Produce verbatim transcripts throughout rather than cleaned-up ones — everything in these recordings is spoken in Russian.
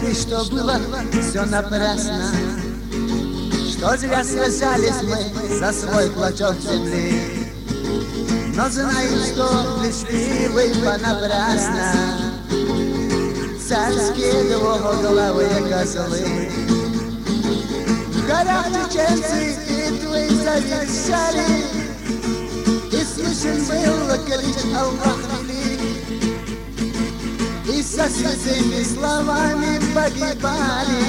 ты, что было все напрасно, что зря сражались мы за свой клочок земли. Но знаем, что пришли вы понапрасно, царские двуглавые козлы. В горах чеченцы битвы завершали, и слышен был клич Аллах велик, и со святыми словами погибали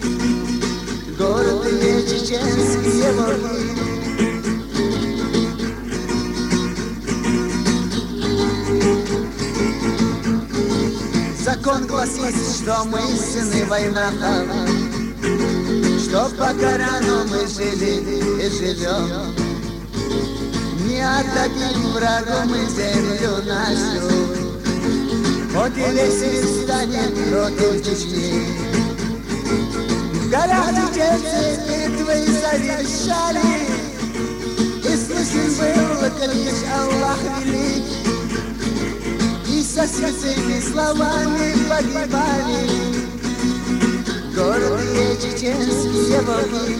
гордые чеченские воины. Закон гласит, что мы сыны воинахов, что по Корану мы жили и живем. Не отдадим врагу мы землю нашу, хоть и весь мир станет против Чечни. В горах чеченцы битвы завершали, и слышен был клич Аллах велик, и со святыми словами погибали гордые чеченские боги.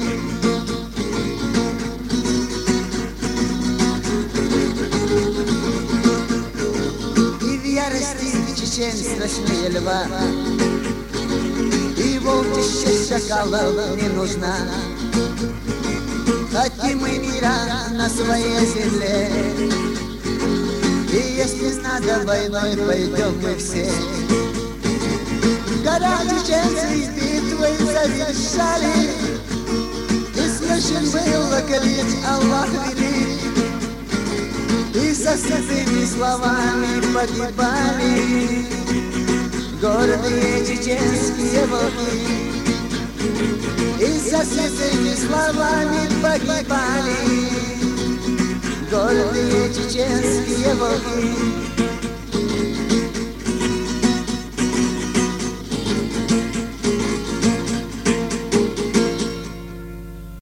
И в ярости чечен страшнее льва, и волчище шакалов не нужна. Хотим мы мира на своей земле, и если надо войной, пойдем мы все. В горах чеченцы битвы завершали, и слышен был клич Аллах велик, и со святыми словами погибали гордые чеченские боги. И со святыми словами погибали гордые чеченские боги.